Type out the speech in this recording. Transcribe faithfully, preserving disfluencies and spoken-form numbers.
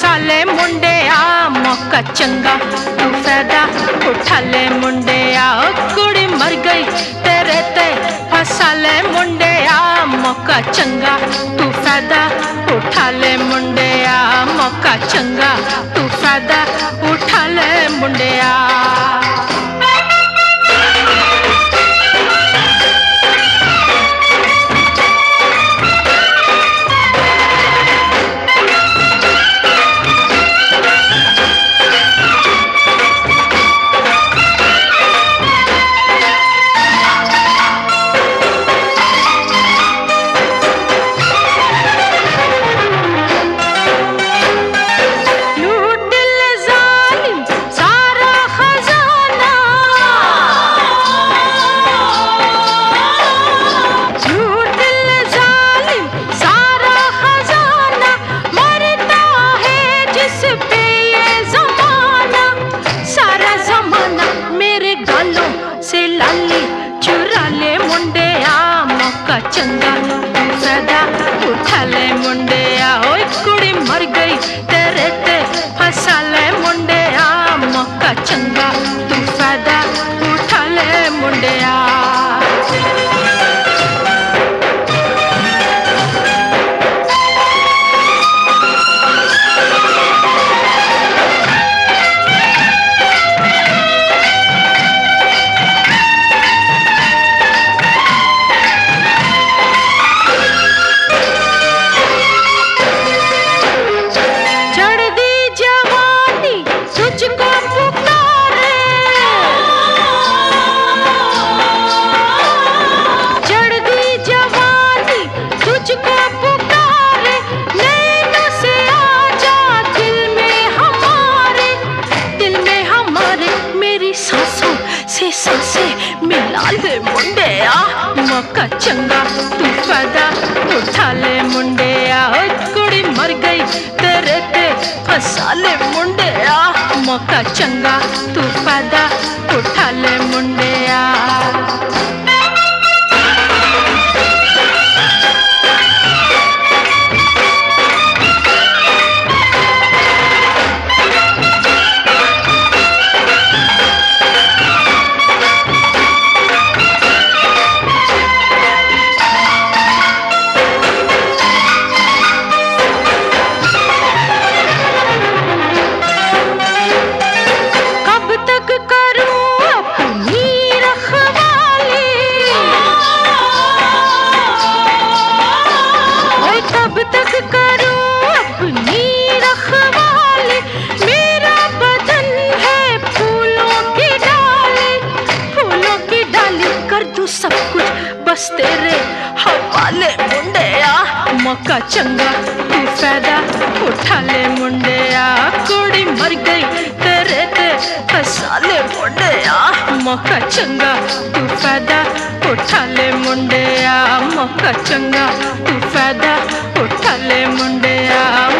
फसा ले मुंडिया मौका चंगा तू फायदा उठा ले मुंडिया कुड़ी मर गई तेरे ते फसा ले मुंडिया मौका चंगा तू फायदा उठा ले मुंडिया मौका चंगा तू फायदा उठा ले मुंडिया। चंगा तू फायदा उठा ले मुंडिया ओए कुड़ी मर गई तेरे ते फसा ले मुंडिया मौका चंगा तू फायदा उठा ले मुंडिया। सांसें मिला ले मुंडिया मौका चंगा तू फायदा उठा ले मुंडिया कुड़ी मर गई तेरे ते फसा ले मुंडिया मौका चंगा तू फायदा उठा ले मुंडिया। सब कुछ बस तेरे हवाले मुंडिया मौका चंगा तू फायदा उठा ले मुंडिया कुड़ी मर गई तेरे ते फसा ले मुंडिया मौका चंगा तू फायदा उठा ले मुंडिया मौका चंगा तू फायदा उठा ले मुंडिया।